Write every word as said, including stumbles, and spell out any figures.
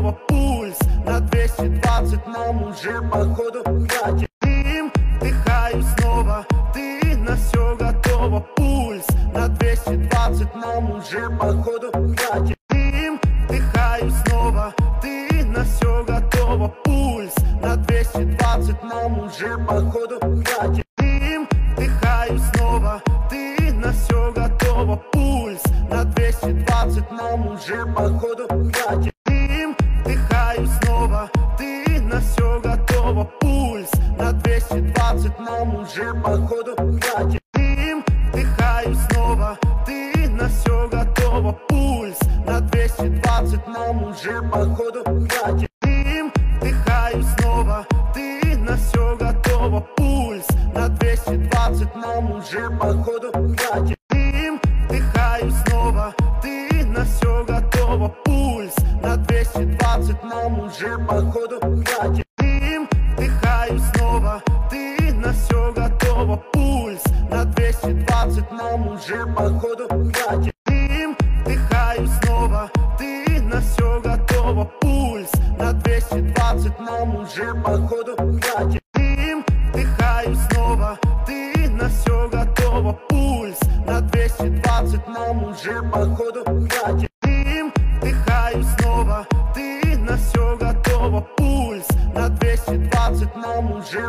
готово. Пульс на двести двадцать, нам уже походу хватит. Дым, вдыхаю снова, ты на все готова. Пульс на двести двадцать, нам уже походу хватит. Дым, вдыхаю снова, ты на все готова. Пульс на двести двадцать, нам уже походу хватит. Дым, вдыхаю снова, ты на все готова. Пульс на двести двадцать, нам уже походу хватит. Дым, вдыхаю снова, ты на все готова. Пульс на двести двадцать, нам уже походу хватит. Дым, вдыхаю снова, ты на все готова. Пульс на двести двадцать, нам уже походу хватит. Дым, вдыхаю снова, ты на все готова. Пульс на двести двадцать, нам уже походу хватит. Дым, вдыхаю снова, ты на все готова. Пульс на двести двадцать, нам уже походу хватит. Дым, вдыхаю снова, ты на все готова. Пульс на двести двадцать, нам уже походу хватит. Дым, вдыхаю снова, ты на все готова. Пульс на двести двадцать, нам уже походу хватит. Дым, вдыхаю снова, ты на все готова. Пульс на двести двадцать, нам уже походу хватит. Дым, вдыхаю снова, ты на все готова. Пульс на двести двадцать, нам уже